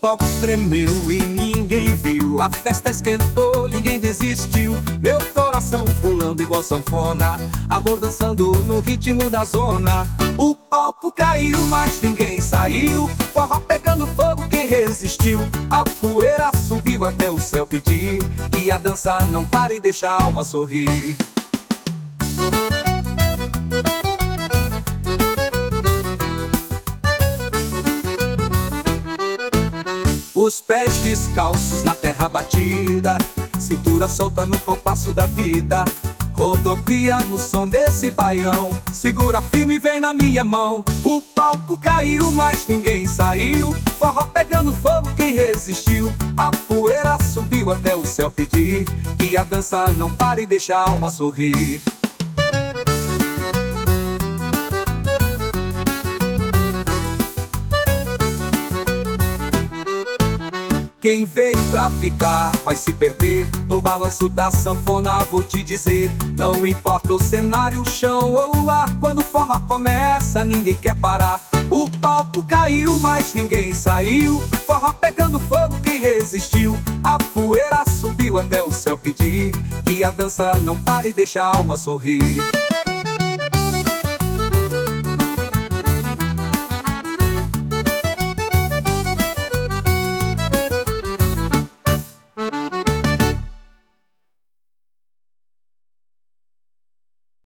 palco tremeu e ninguém viu. A festa esquentou, ninguém desistiu. Meu coração pulando igual sanfona, amor dançando no ritmo da zona. O palco caiu, mas ninguém saiu. Forró pegando fogo, quem resistiu? A poeira subiu até o céu pedir que a dança não pare e deixa a alma sorrir. Os pés descalços na terra batida, cintura solta no compasso da vida. Rodopia no som desse baião, segura firme e vem na minha mão. O palco caiu, mas ninguém saiu. Forró pegando fogo, quem resistiu? A poeira subiu até o céu pedir que a dança não pare e deixa a alma sorrir. Quem veio pra ficar vai se perder no balanço da sanfona, vou te dizer. Não importa o cenário, o chão ou o ar, quando o forró começa ninguém quer parar. O palco caiu, mas ninguém saiu. Forró pegando fogo, quem resistiu? A poeira subiu até o céu pedir que a dança não pare e deixa a alma sorrir.